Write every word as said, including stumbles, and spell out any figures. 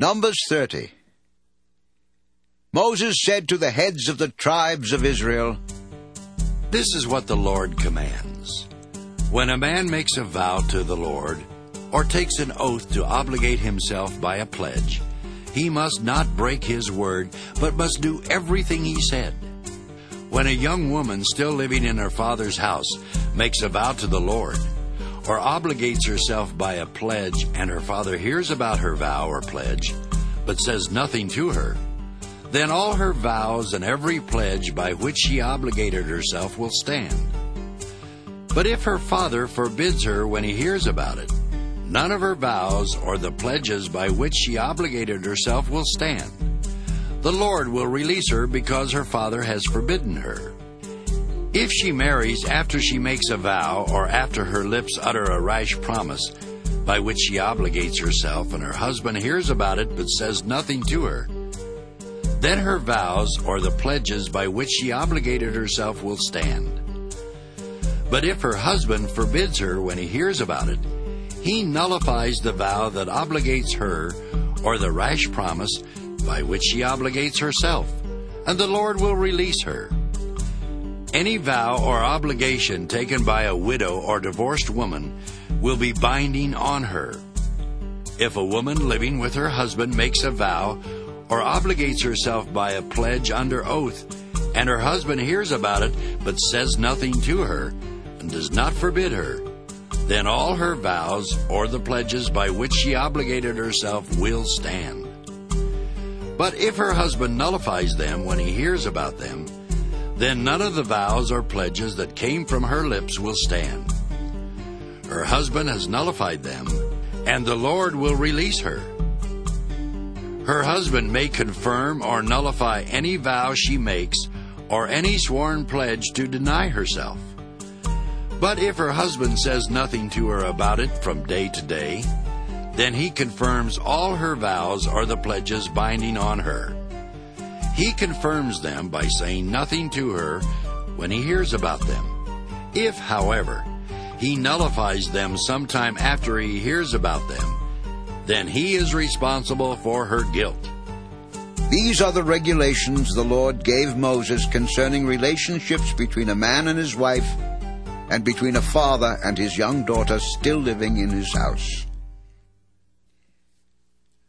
Numbers thirty. Moses said to the heads of the tribes of Israel, This is what the Lord commands. When a man makes a vow to the Lord, or takes an oath to obligate himself by a pledge, he must not break his word, but must do everything he said. When a young woman still living in her father's house makes a vow to the Lord, or obligates herself by a pledge, and her father hears about her vow or pledge, but says nothing to her, then all her vows and every pledge by which she obligated herself will stand. But if her father forbids her when he hears about it, none of her vows or the pledges by which she obligated herself will stand. The Lord will release her because her father has forbidden her. If she marries after she makes a vow or after her lips utter a rash promise by which she obligates herself and her husband hears about it but says nothing to her, then her vows or the pledges by which she obligated herself will stand. But if her husband forbids her when he hears about it, he nullifies the vow that obligates her or the rash promise by which she obligates herself, and the Lord will release her. Any vow or obligation taken by a widow or divorced woman will be binding on her. If a woman living with her husband makes a vow or obligates herself by a pledge under oath, and her husband hears about it but says nothing to her and does not forbid her, then all her vows or the pledges by which she obligated herself will stand. But if her husband nullifies them when he hears about them, then none of the vows or pledges that came from her lips will stand. Her husband has nullified them, and the Lord will release her. Her husband may confirm or nullify any vow she makes or any sworn pledge to deny herself. But if her husband says nothing to her about it from day to day, then he confirms all her vows or the pledges binding on her. He confirms them by saying nothing to her when he hears about them. If, however, he nullifies them sometime after he hears about them, then he is responsible for her guilt. These are the regulations the Lord gave Moses concerning relationships between a man and his wife, and between a father and his young daughter still living in his house.